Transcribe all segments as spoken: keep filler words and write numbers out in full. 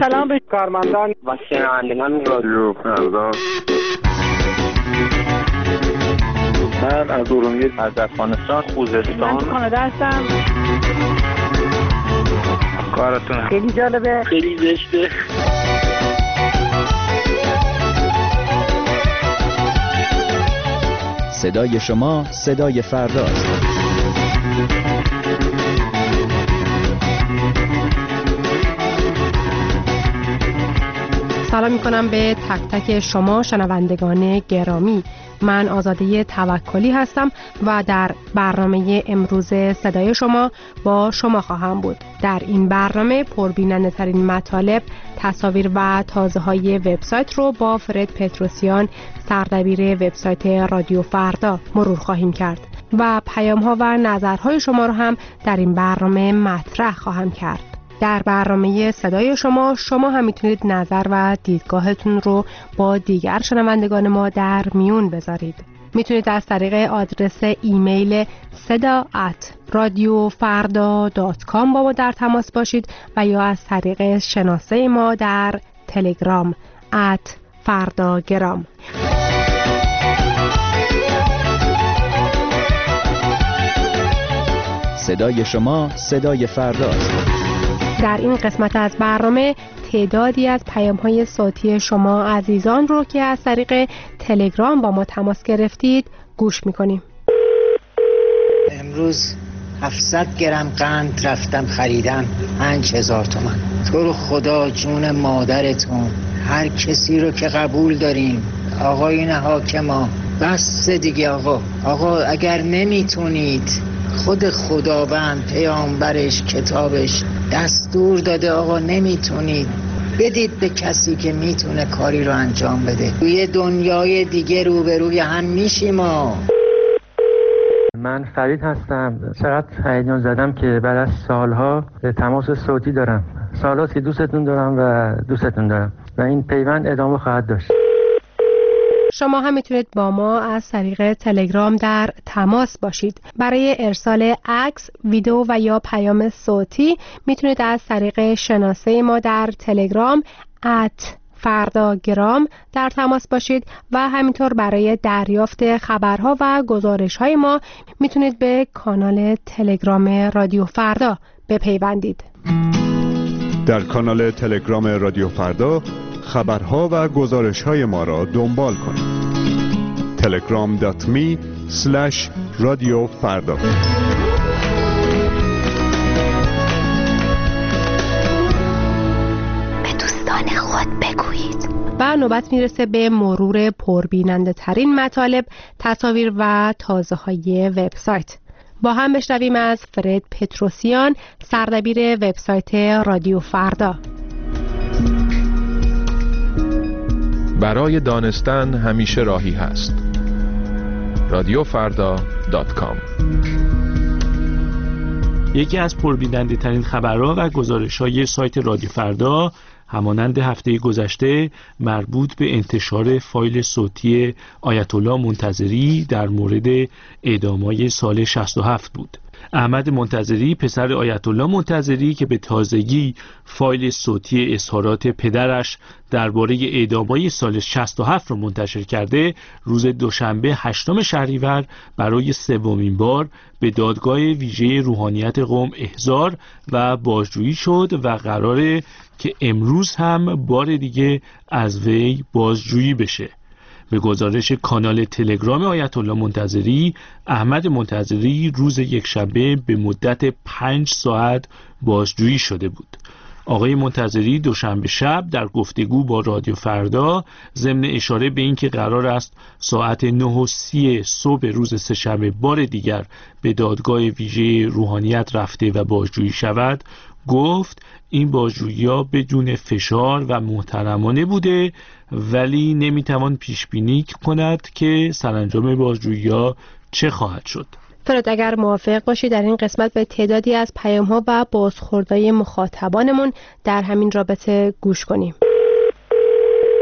سلام به کارمندان و شنوندگان رادیو فردا. من از ارومیه، از افغانستان، خوزستان. من کانادا هستم. کارتون خیلی جالبه، خیلی زشته. صدای شما صدای فرداست. سلام میکنم به تک تک شما شنوندگان گرامی. من آزاده توکلی هستم و در برنامه امروز صدای شما با شما خواهم بود. در این برنامه پربیننده ترین مطالب، تصاویر و تازه های وبسایت رو با فرد پتروسیان، سردبیر وبسایت رادیو فردا مرور خواهیم کرد و پیام ها و نظرهای شما رو هم در این برنامه مطرح خواهم کرد. در برنامه صدای شما شما هم میتونید نظر و دیدگاهتون رو با دیگر شنوندگان ما در میون بذارید. میتونید از طریق آدرس ایمیل صدا ات رادیو فردا دات کام با ما در تماس باشید و یا از طریق شناسه ما در تلگرام ات فرداگرام. صدای شما صدای فرداست. در این قسمت از برنامه تعدادی از پیام‌های صوتی شما عزیزان رو که از طریق تلگرام با ما تماس گرفتید گوش می‌کنیم. امروز هفتصد گرم قند رفتم خریدم، پنج هزار تومان. تو رو خدا جون مادرتون، هر کسی رو که قبول دارین آقایون حاکما، بس دیگه آقا. آقا اگر نمیتونید، خود خداوند پیامبرش کتابش دستور داده آقا نمیتونید، بدید به کسی که میتونه کاری رو انجام بده. توی دنیای دیگه روبروی هم میشیم. ما من فرید هستم. چقدر هیجان زدم که بعد از سالها تماس صوتی دارم. سالهاست که دوستتون دارم و دوستتون دارم و این پیوند ادامه خواهد داشت. شما هم میتونید با ما از طریق تلگرام در تماس باشید. برای ارسال عکس، ویدیو و یا پیام صوتی میتونید از طریق شناسه ما در تلگرام ات فرداگرام در تماس باشید و همینطور برای دریافت خبرها و گزارش‌های ما میتونید به کانال تلگرام رادیو فردا بپیوندید. در کانال تلگرام رادیو فردا خبرها و گزارش‌های ما را دنبال کنید. تلگرام دات می اسلش رادیو فردا. به دوستان خود بگویید. و نوبت میرسه به مرور پربیننده ترین مطالب، تصاویر و تازه های وبسایت. با هم بشنویم از فرد پتروسیان، سردبیر وبسایت رادیو فردا. برای دانستن همیشه راهی هست. رادیو فردا دات کام. یکی از پربیننده ترین خبرها و گزارش‌های سایت رادیو فردا همانند هفته گذشته مربوط به انتشار فایل صوتی آیت الله منتظری در مورد اعدام‌های سال شصت و هفت بود. احمد منتظری، پسر آیت الله منتظری که به تازگی فایل صوتی اظهارات پدرش درباره اعدام‌های سال شصت و هفت را منتشر کرده، روز دوشنبه هشتم شهریور برای سومین بار به دادگاه ویژه روحانیت قم احضار و بازجویی شد و قراره که امروز هم بار دیگه از وی بازجویی بشه. به گزارش کانال تلگرام آیت الله منتظری، احمد منتظری روز یکشنبه به مدت پنج ساعت بازجویی شده بود. آقای منتظری دوشنبه شب در گفتگو با رادیو فردا ضمن اشاره به اینکه قرار است ساعت نه و سی صبح روز سه‌شنبه بار دیگر به دادگاه ویژه روحانیت رفته و بازجویی شود، گفت این بازجویی‌ها بدون فشار و محترمانه بوده، ولی نمیتوان پیش بینی کند که سرانجام بازجویی‌ها چه خواهد شد. فرد اگر موافق باشی در این قسمت به تعدادی از پیام‌ها و بازخوردهای مخاطبانمون در همین رابطه گوش کنیم.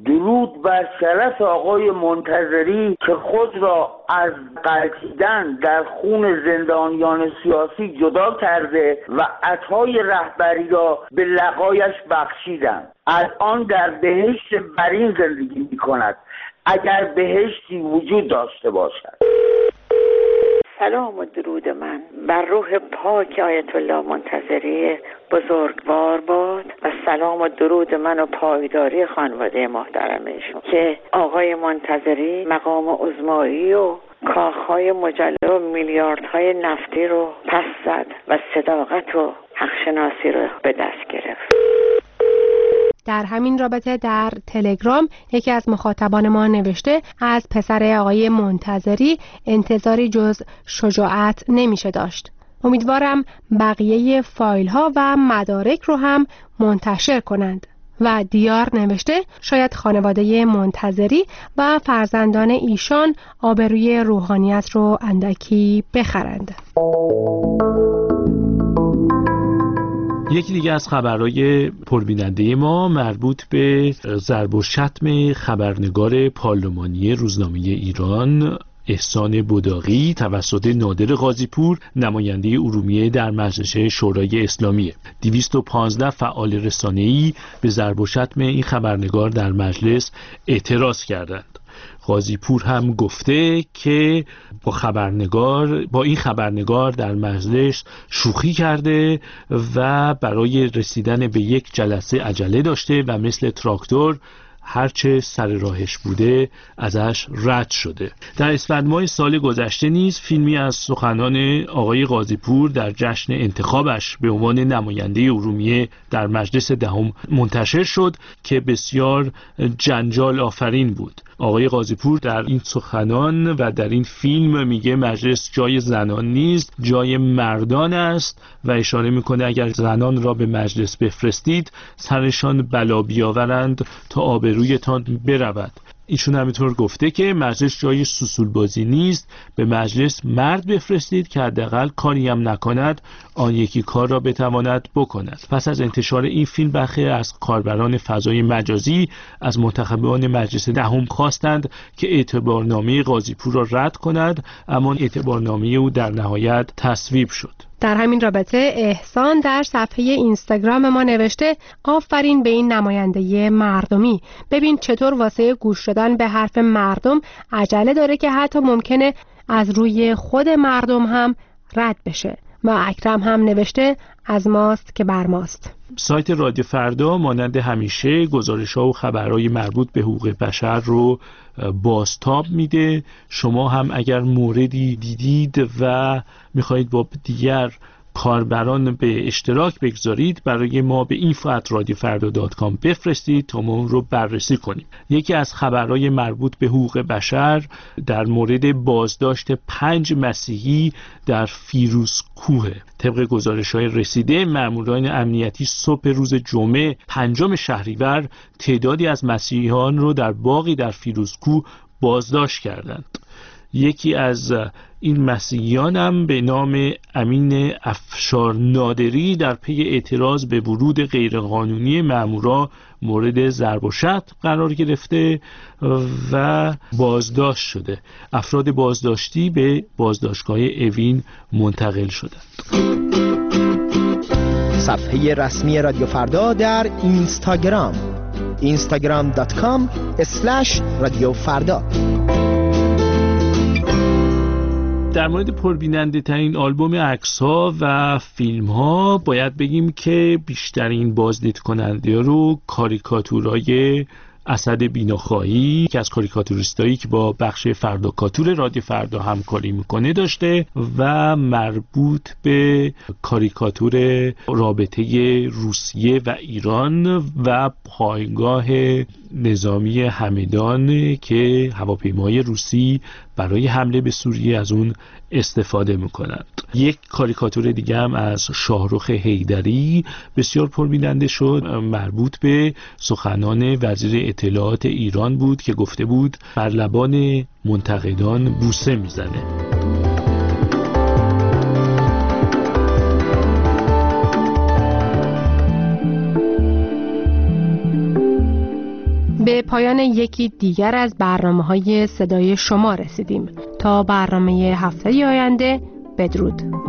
درود بر شرف آقای منتظری که خود را از غلطیدن در خون زندانیان سیاسی جدا کرده و عطای رهبری را به لقایش بخشیدند. الان در بهشت برین زندگی می کند، اگر بهشتی وجود داشته باشد. سلام و درود من بر روح پاک آیت الله منتظری بزرگوار باد و سلام و درود من و پایداری خانواده محترمشون که آقای منتظری مقام عظمایی و کاخهای مجلل و میلیاردهای نفتی رو پس زد و صداقت و حقشناسی رو به دست گرفت. در همین رابطه در تلگرام یکی از مخاطبان ما نوشته از پسر آقای منتظری انتظاری جز شجاعت نمیشه داشت. امیدوارم بقیه فایل ها و مدارک رو هم منتشر کنند. و دیار نوشته شاید خانواده منتظری و فرزندان ایشان آبروی روحانیت رو اندکی بخرند. یکی دیگه از خبرهای پربیننده ما مربوط به ضرب و شتم خبرنگار پارلمانی روزنامه ایران احسان بداقی توسط نادر غازیپور نماینده ارومیه در مجلس شورای اسلامیه. دویست و پانزده فعال رسانه‌ای به ضرب و شتم این خبرنگار در مجلس اعتراض کردند. غازیپور هم گفته که با خبرنگار با این خبرنگار در مجلس شوخی کرده و برای رسیدن به یک جلسه عجله داشته و مثل تراکتور هرچه سر راهش بوده ازش رد شده. در اسفند ماه سال گذشته نیز فیلمی از سخنان آقای غازیپور در جشن انتخابش به عنوان نماینده ارومیه در مجلس دهم منتشر شد که بسیار جنجال آفرین بود. آقای غازیپور در این سخنان و در این فیلم میگه مجلس جای زنان نیست، جای مردان است و اشاره میکنه اگر زنان را به مجلس بفرستید سرشان بلا بیاورند تا آبرویتان برود. ایشون همینطور گفته که مجلس جای سوسول بازی نیست، به مجلس مرد بفرستید که حداقل کاری هم نکند آن یکی کار را بتواند بکند. پس از انتشار این فیلم برخی از کاربران فضای مجازی از منتخبان مجلس دهم خواستند که اعتبارنامه غازیپور را رد کند، اما اعتبارنامه او در نهایت تصویب شد. در همین رابطه احسان در صفحه اینستاگرام ما نوشته آفرین به این نماینده مردمی. ببین چطور واسه گوش دادن به حرف مردم عجله داره که حتی ممکنه از روی خود مردم هم رد بشه. و اکرم هم نوشته از ماست که بر ماست. سایت رادیو فردا مانند همیشه گزارش‌ها و خبرهای مربوط به حقوق بشر رو بازتاب میده. شما هم اگر موردی دیدید و میخواهید با دیگر کاربران به اشتراک بگذارید برای ما به اینفو ات رادیو فردا دات کام بفرستید تا ما اون رو بررسی کنیم. یکی از خبرهای مربوط به حقوق بشر در مورد بازداشت پنج مسیحی در فیروزکوه. طبق گزارش‌های رسیده ماموران امنیتی صبح روز جمعه پنجم شهریور تعدادی از مسیحیان رو در باغی در فیروزکوه بازداشت کردند. یکی از این مسیحیان هم به نام امین افشار نادری در پی اعتراض به ورود غیرقانونی مامورا مورد ضرب و شتم قرار گرفته و بازداشت شده. افراد بازداشتی به بازداشتگاه اوین منتقل شدند. صفحه رسمی رادیو فردا در اینستاگرام اینستاگرام دات کام اسلش رادیو فردا. در مورد پربیننده ترین آلبوم عکس‌ها و فیلم‌ها باید بگیم که بیشترین بازدید کننده رو کاریکاتورای اسد بیناخواهی که از کاریکاتوریستایی که با بخش فردا کاتور رادیو فردا همکاری میکنه داشته و مربوط به کاریکاتور رابطه روسیه و ایران و پایگاه نظامی همدان که هواپیمای روسی برای حمله به سوریه از اون استفاده میکنند. یک کاریکاتور دیگه هم از شاهرخ حیدری بسیار پربیننده شد، مربوط به سخنان وزیر اطلاعات ایران بود که گفته بود بر لبان منتقدان بوسه میزنه. به پایان یکی دیگر از برنامه‌های صدای شما رسیدیم. تا برنامه هفته آینده، بدرود.